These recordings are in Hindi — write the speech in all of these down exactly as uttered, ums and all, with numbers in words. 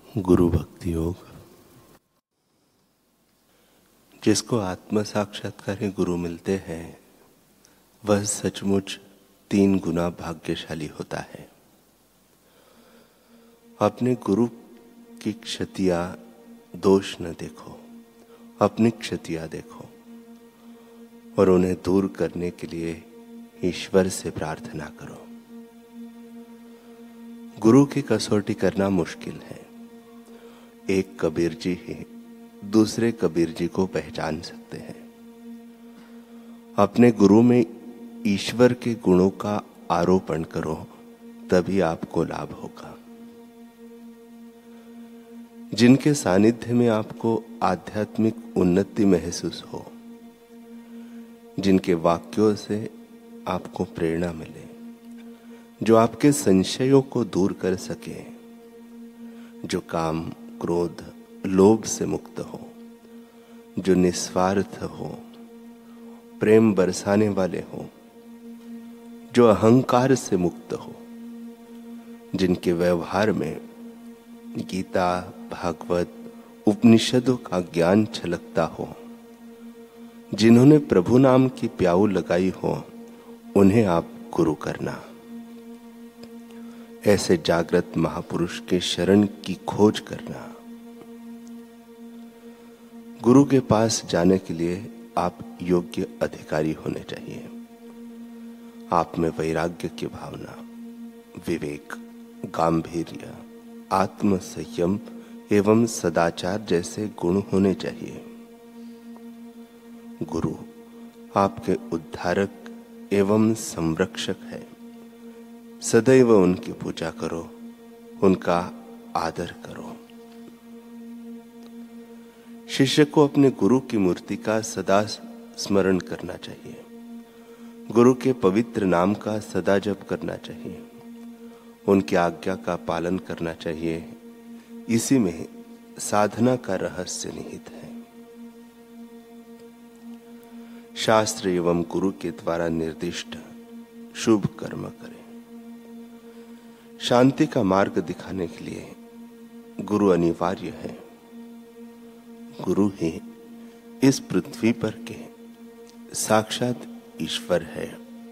गुरु भक्ति योग। जिसको आत्म साक्षात्कारी गुरु मिलते हैं वह सचमुच तीन गुना भाग्यशाली होता है। अपने गुरु की क्षतियां दोष न देखो, अपनी क्षतियां देखो और उन्हें दूर करने के लिए ईश्वर से प्रार्थना करो। गुरु की कसौटी करना मुश्किल है। एक कबीर जी ही दूसरे कबीर जी को पहचान सकते हैं। अपने गुरु में ईश्वर के गुणों का आरोपण करो, तभी आपको लाभ होगा। जिनके सानिध्य में आपको आध्यात्मिक उन्नति महसूस हो, जिनके वाक्यों से आपको प्रेरणा मिले, जो आपके संशयों को दूर कर सके, जो काम क्रोध लोभ से मुक्त हो, जो निस्वार्थ हो, प्रेम बरसाने वाले हो, जो अहंकार से मुक्त हो, जिनके व्यवहार में गीता भागवत उपनिषदों का ज्ञान छलकता हो, जिन्होंने प्रभु नाम की प्याऊ लगाई हो, उन्हें आप गुरु करना। ऐसे जागृत महापुरुष के शरण की खोज करना। गुरु के पास जाने के लिए आप योग्य अधिकारी होने चाहिए। आप में वैराग्य की भावना, विवेक, गांभीर्य, आत्म संयम एवं सदाचार जैसे गुण होने चाहिए। गुरु आपके उद्धारक एवं संरक्षक है। सदैव उनकी पूजा करो, उनका आदर करो। शिष्य को अपने गुरु की मूर्ति का सदा स्मरण करना चाहिए। गुरु के पवित्र नाम का सदा जप करना चाहिए। उनकी आज्ञा का पालन करना चाहिए। इसी में साधना का रहस्य निहित है। शास्त्र एवं गुरु के द्वारा निर्दिष्ट शुभ कर्म करें। शांति का मार्ग दिखाने के लिए गुरु अनिवार्य है। गुरु ही इस पृथ्वी पर के साक्षात ईश्वर है।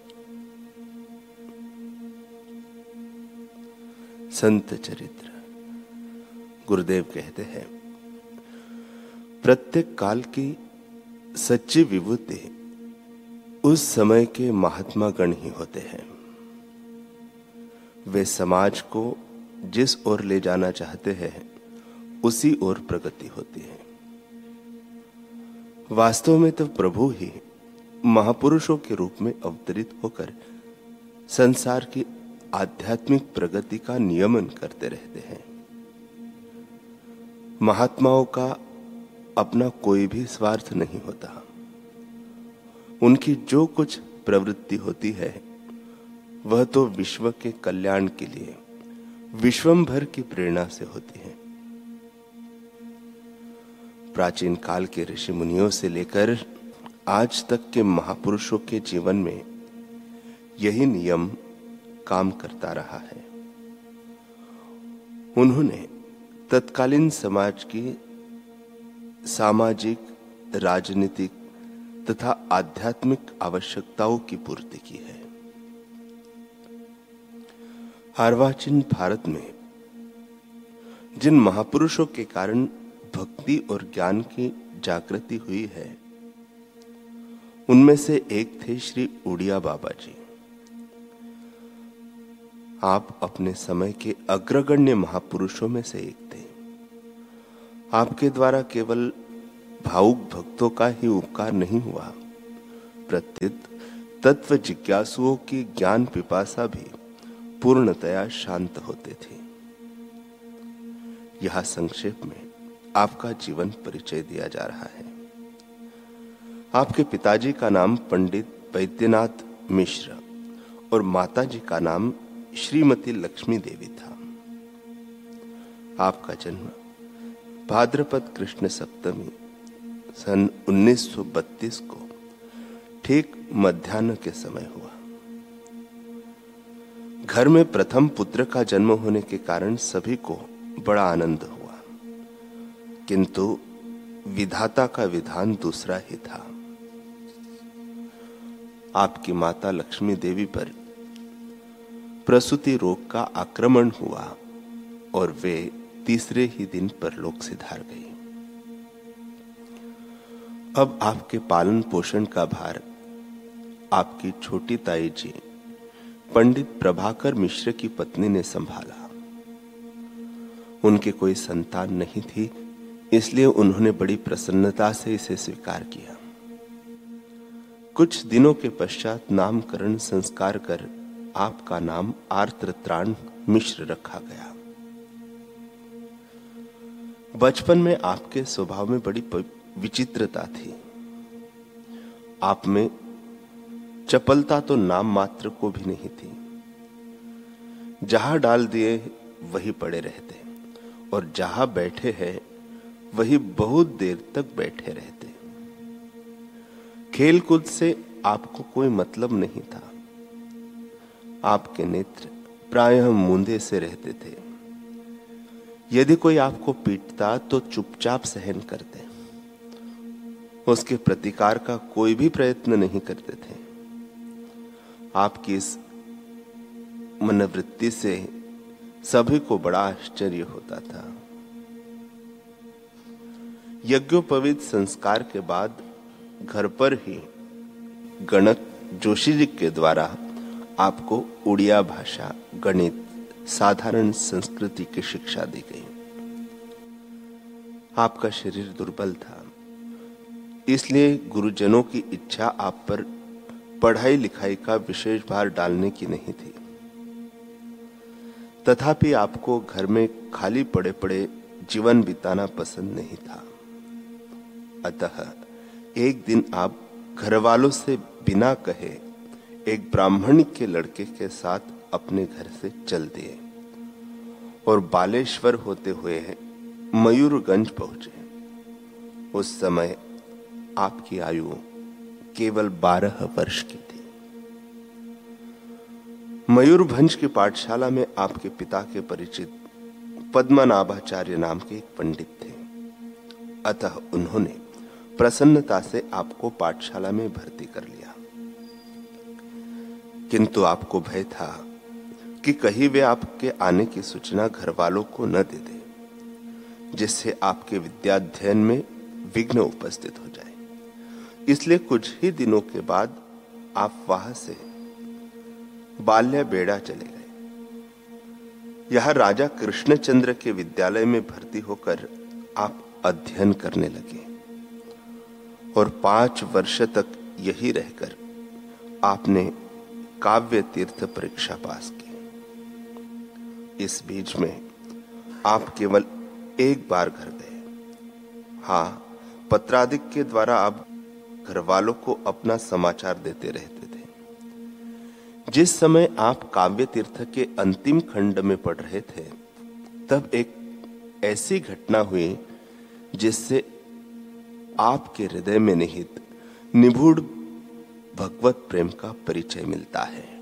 संत चरित्र। गुरुदेव कहते हैं, प्रत्येक काल की सच्ची विभूति उस समय के महात्मा गण ही होते हैं। वे समाज को जिस ओर ले जाना चाहते हैं उसी ओर प्रगति होती है। वास्तव में तो प्रभु ही महापुरुषों के रूप में अवतरित होकर संसार की आध्यात्मिक प्रगति का नियमन करते रहते हैं। महात्माओं का अपना कोई भी स्वार्थ नहीं होता। उनकी जो कुछ प्रवृत्ति होती है वह तो विश्व के कल्याण के लिए विश्वंभर की प्रेरणा से होती है। प्राचीन काल के ऋषि मुनियों से लेकर आज तक के महापुरुषों के जीवन में यही नियम काम करता रहा है। उन्होंने तत्कालीन समाज की सामाजिक, राजनीतिक तथा आध्यात्मिक आवश्यकताओं की पूर्ति की है। अर्वाचीन भारत में जिन महापुरुषों के कारण भक्ति और ज्ञान की जागृति हुई है, उनमें से एक थे श्री उड़िया बाबा जी। आप अपने समय के अग्रगण्य महापुरुषों में से एक थे। आपके द्वारा केवल भावुक भक्तों का ही उपकार नहीं हुआ, प्रत्युत तत्व जिज्ञासुओं की ज्ञान पिपासा भी पूर्णतया शांत होते थे। यह संक्षेप में आपका जीवन परिचय दिया जा रहा है। आपके पिताजी का नाम पंडित वैद्यनाथ मिश्र और माताजी का नाम श्रीमती लक्ष्मी देवी था। आपका जन्म भाद्रपद कृष्ण सप्तमी सन उन्नीस सौ बत्तीस को ठीक मध्याह्न के समय हुआ। घर में प्रथम पुत्र का जन्म होने के कारण सभी को बड़ा आनंद हुआ। किंतु विधाता का विधान दूसरा ही था। आपकी माता लक्ष्मी देवी पर प्रसूति रोग का आक्रमण हुआ और वे तीसरे ही दिन परलोक सिधार गई। अब आपके पालन पोषण का भार आपकी छोटी ताई जी पंडित प्रभाकर मिश्र की पत्नी ने संभाला। उनके कोई संतान नहीं थी, इसलिए उन्होंने बड़ी प्रसन्नता से इसे स्वीकार किया। कुछ दिनों के पश्चात नामकरण संस्कार कर आपका नाम आर्तत्राण मिश्र रखा गया। बचपन में आपके स्वभाव में बड़ी विचित्रता थी। आप में चपलता तो नाम मात्र को भी नहीं थी। जहां डाल दिए वही पड़े रहते और जहां बैठे हैं वही बहुत देर तक बैठे रहते। खेल कूद से आपको कोई मतलब नहीं था। आपके नेत्र प्रायः मूंदे से रहते थे। यदि कोई आपको पीटता तो चुपचाप सहन करते, उसके प्रतिकार का कोई भी प्रयत्न नहीं करते थे। आपकी इस मनोवृत्ति से सभी को बड़ा आश्चर्य होता था। यज्ञोपवीत संस्कार के बाद घर पर ही गणक जोशी जी के द्वारा आपको उड़िया भाषा, गणित, साधारण संस्कृति की शिक्षा दी गई। आपका शरीर दुर्बल था, इसलिए गुरुजनों की इच्छा आप पर पढ़ाई लिखाई का विशेष भार डालने की नहीं थी। तथापि आपको घर में खाली पड़े पड़े जीवन बिताना पसंद नहीं था। अतः एक दिन आप घर वालों से बिना कहे एक ब्राह्मण के लड़के के साथ अपने घर से चल दिए और बालेश्वर होते हुए मयूरगंज पहुंचे। उस समय आपकी आयु केवल बारह वर्ष की थी। मयूरभंज की पाठशाला में आपके पिता के परिचित पद्मनाभाचार्य नाम के एक पंडित थे। अतः उन्होंने प्रसन्नता से आपको पाठशाला में भर्ती कर लिया। किंतु आपको भय था कि कहीं वे आपके आने की सूचना घर वालों को न दे दे, जिससे आपके विद्याध्ययन में विघ्न उपस्थित हो जाए। इसलिए कुछ ही दिनों के बाद आप वहां से बाल्या बेड़ा चले गए। यह राजा कृष्णचंद्र के विद्यालय में भर्ती होकर आप अध्ययन करने लगे और पांच वर्ष तक यही रहकर आपने काव्य तीर्थ परीक्षा पास की। इस बीच में आप केवल एक बार घर गए। हाँ, पत्रादिक के द्वारा आप घर वालों को अपना समाचार देते रहते थे। जिस समय आप काव्य तीर्थ के अंतिम खंड में पढ़ रहे थे, तब एक ऐसी घटना हुई जिससे आपके हृदय में निहित निगूढ़ भगवत प्रेम का परिचय मिलता है।